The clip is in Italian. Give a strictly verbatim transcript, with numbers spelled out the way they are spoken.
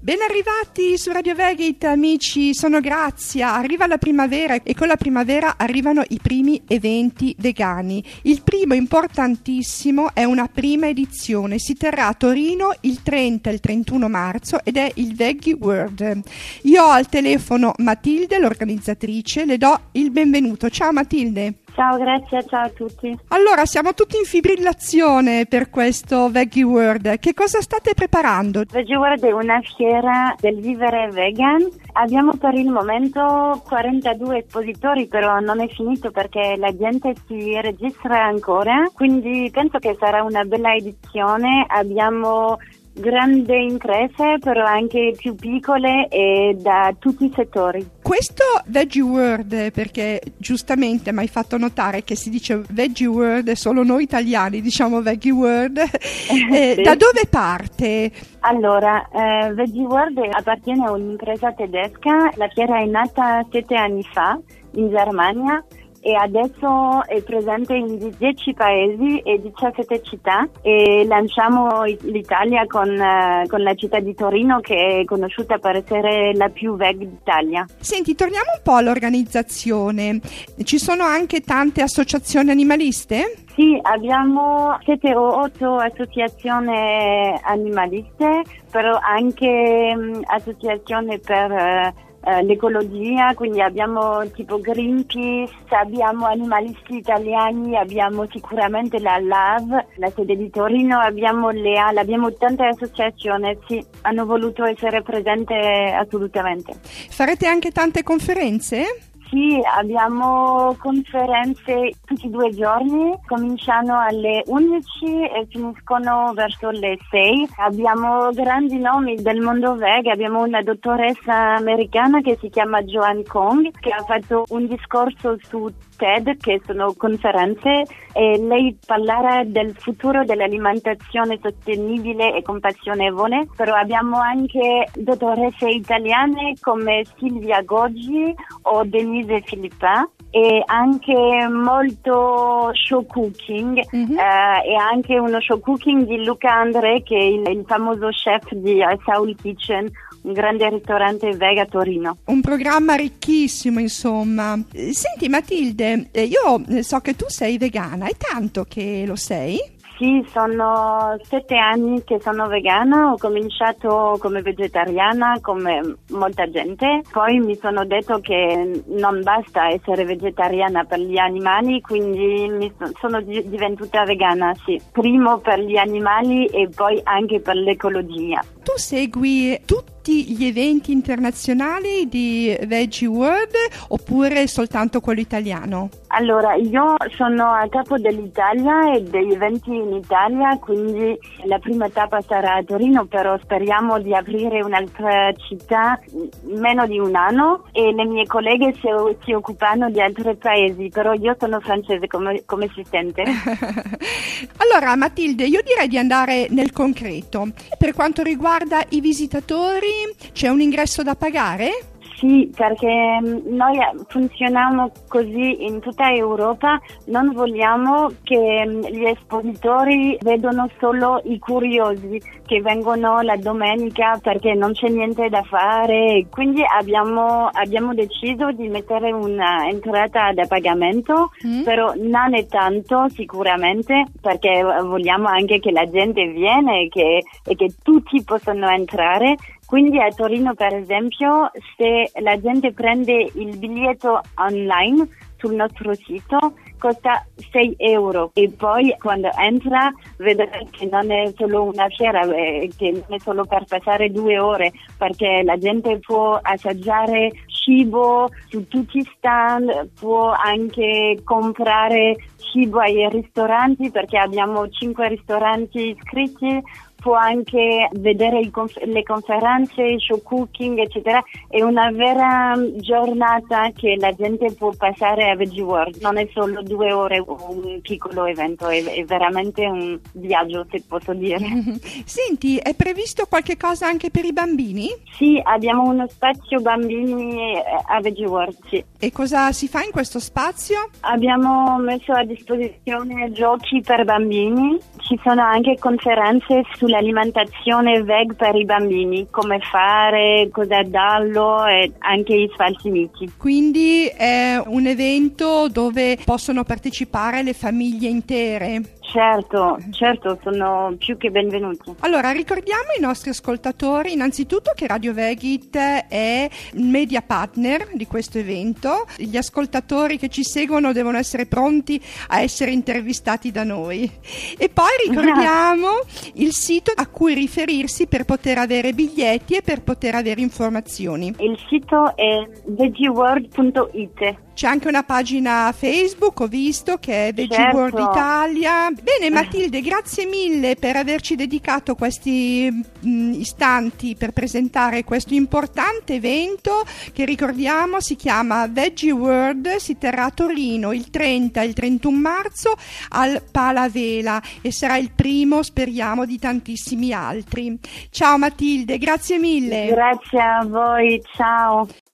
Ben arrivati su Radio Veggie, amici, sono Grazia. Arriva la primavera e con la primavera arrivano i primi eventi vegani. Il primo, importantissimo, è una prima edizione. Si terrà a Torino il trenta e il trentuno marzo ed è il Veggie World. Io ho al telefono Matilde, l'organizzatrice, le do il benvenuto. Ciao Matilde. Ciao, grazie, ciao a tutti. Allora, siamo tutti in fibrillazione per questo Veggie World. Che cosa state preparando? Veggie World è una fiera del vivere vegan. Abbiamo per il momento quarantadue espositori, però non è finito perché la gente si registra ancora, quindi penso che sarà una bella edizione. Abbiamo grandi imprese, però anche più piccole e da tutti i settori. Questo Veggie World, perché giustamente mi hai fatto notare che si dice Veggie World, solo noi italiani diciamo Veggie World, eh, sì. Da dove parte? Allora, eh, Veggie World appartiene a un'impresa tedesca. La fiera è nata sette anni fa in Germania e adesso è presente in dieci paesi e diciassette città, e lanciamo l'Italia con, uh, con la città di Torino, che è conosciuta per essere la più veg d'Italia. Senti, torniamo un po' all'organizzazione. Ci sono anche tante associazioni animaliste? Sì, abbiamo sette o otto associazioni animaliste, però anche um, associazioni per uh, Uh, l'ecologia, quindi abbiamo tipo Greenpeace, abbiamo animalisti italiani, abbiamo sicuramente la L A V, la sede di Torino, abbiamo l'E A L, abbiamo tante associazioni, sì, hanno voluto essere presenti assolutamente. Farete anche tante conferenze? Sì, abbiamo conferenze tutti i due giorni, cominciano alle undici e finiscono verso le sei. Abbiamo grandi nomi del mondo veg, abbiamo una dottoressa americana che si chiama Joanne Kong, che ha fatto un discorso su TED, che sono conferenze, e lei parlerà del futuro dell'alimentazione sostenibile e compassionevole. Però abbiamo anche dottoresse italiane come Silvia Goggi o Denise Filippa, e anche molto show cooking, mm-hmm. eh, e anche uno show cooking di Luca André, che è il, il famoso chef di Soul Kitchen, un grande ristorante veg a Torino. Un programma ricchissimo, insomma. Senti Matilde, io so che tu sei vegana, è tanto che lo sei? Sì, sono sette anni che sono vegana, ho cominciato come vegetariana come molta gente, poi mi sono detto che non basta essere vegetariana per gli animali, quindi mi sono divenuta vegana, sì, primo per gli animali e poi anche per l'ecologia. Tu segui tutti gli eventi internazionali di Veggie World oppure soltanto quello italiano? Allora, io sono a capo dell'Italia e degli eventi in Italia, quindi la prima tappa sarà a Torino, però speriamo di aprire un'altra città in meno di un anno, e le mie colleghe si, si occupano di altri paesi, però io sono francese, come, come si sente. Allora Matilde, io direi di andare nel concreto. Per quanto riguarda i visitatori, c'è un ingresso da pagare? Sì, perché noi funzioniamo così in tutta Europa, non vogliamo che gli espositori vedano solo i curiosi che vengono la domenica perché non c'è niente da fare, quindi abbiamo, abbiamo deciso di mettere una entrata da pagamento, mm. però non è tanto sicuramente, perché vogliamo anche che la gente viene e che, e che tutti possano entrare. Quindi a Torino, per esempio, se la gente prende il biglietto online sul nostro sito, costa sei euro, e poi quando entra vedrà che non è solo una fiera, che non è solo per passare due ore, perché la gente può assaggiare cibo su tutti i stand, può anche comprare cibo ai ristoranti, perché abbiamo cinque ristoranti iscritti, può anche vedere i conf- le conferenze, il show cooking, eccetera. È una vera giornata che la gente può passare a Veggie World. Non è solo due ore o un piccolo evento, è, è veramente un viaggio, se posso dire. Senti, è previsto qualche cosa anche per i bambini? Sì, abbiamo uno spazio bambini a Veggie World, sì. E cosa si fa in questo spazio? Abbiamo messo a disposizione giochi per bambini, ci sono anche conferenze sul sull'alimentazione veg per i bambini, come fare, cosa darlo e anche i sfalsimiti. Quindi è un evento dove possono partecipare le famiglie intere? Certo, certo, sono più che benvenuti. Allora, ricordiamo ai nostri ascoltatori innanzitutto che Radio Vegit è media partner di questo evento. Gli ascoltatori che ci seguono devono essere pronti a essere intervistati da noi. E poi ricordiamo il sito a cui riferirsi per poter avere biglietti e per poter avere informazioni. Il sito è veggieworld punto it. C'è anche una pagina Facebook, ho visto, che è Veggie Certo. World Italia. Bene Matilde, grazie mille per averci dedicato questi mh, istanti per presentare questo importante evento che ricordiamo si chiama Veggie World, si terrà a Torino il trenta e il trentuno marzo al Palavela e sarà il primo, speriamo, di tantissimi altri. Ciao Matilde, grazie mille. Grazie a voi, ciao.